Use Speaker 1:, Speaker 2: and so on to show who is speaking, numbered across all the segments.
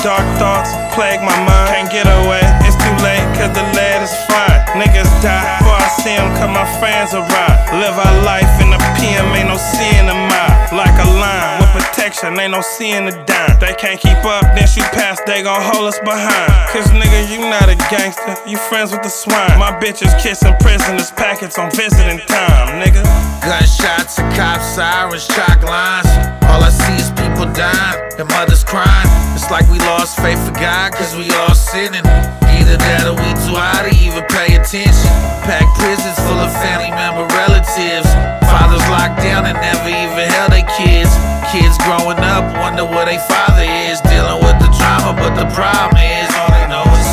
Speaker 1: dark thoughts plague my mind. Can't get away, it's too late, cause the lead is fried. Niggas die before I see them, cause my fans arrive. Live our life in the PM, ain't no seeing the mile. Like a line with protection, ain't no seeing the dime. They can't keep up, then shoot past, they gon' hold us behind. Cause nigga, you not a gangster, you friends with the swine. My bitches kissing prisoners, packets on visiting time, nigga.
Speaker 2: Gunshots and cop sirens, chalk lines. All I see is people dying and mothers crying. It's like we lost faith for God, cause we all sinning. Either that or we too high to even pay attention. Packed prisons full of family member relatives. Fathers locked down and never even held their kids. Kids growing up wonder where their father is. Dealing with the drama, but the problem is all they know is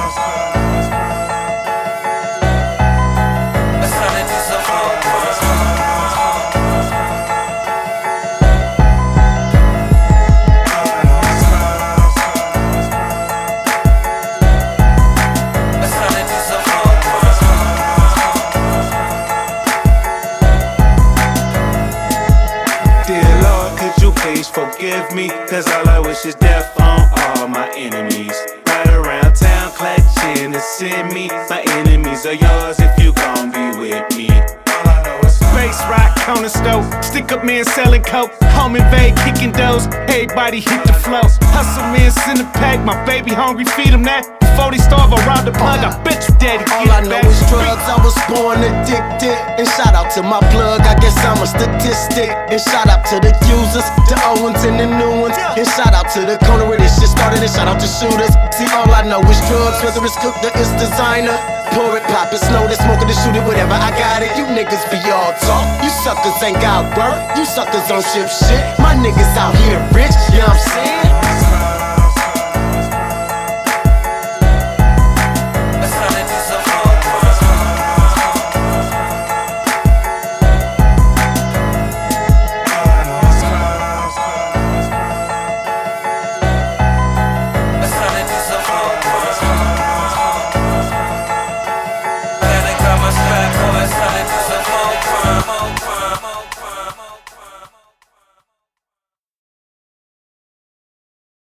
Speaker 3: please forgive me, cause all I wish is death on all my enemies. Right around town, clutching to send me. My enemies are yours if you gon' be with me. All I know is
Speaker 4: Space rock, corner stove, stick up men selling coke, home invade, kicking doors, everybody hit the flow. Hustle men, send a pack, my baby hungry, feed him that. Before they starve around the plug, I bet you daddy
Speaker 5: all
Speaker 4: get
Speaker 5: I know
Speaker 4: back.
Speaker 5: is drugs, I was born addicted. And shout out to my plug, I guess I'm a statistic. And shout out to the users, the old ones and the new ones. And shout out to the corner where this shit started. And shout out to shooters. See, all I know is drugs, whether it's cooked or it's designer. Pour it, pop it, snow it, smoke it, shoot it, whatever, I got it. You niggas be all talk, you suckers ain't got work. You suckers don't ship shit, my niggas out here rich, you know what I'm saying?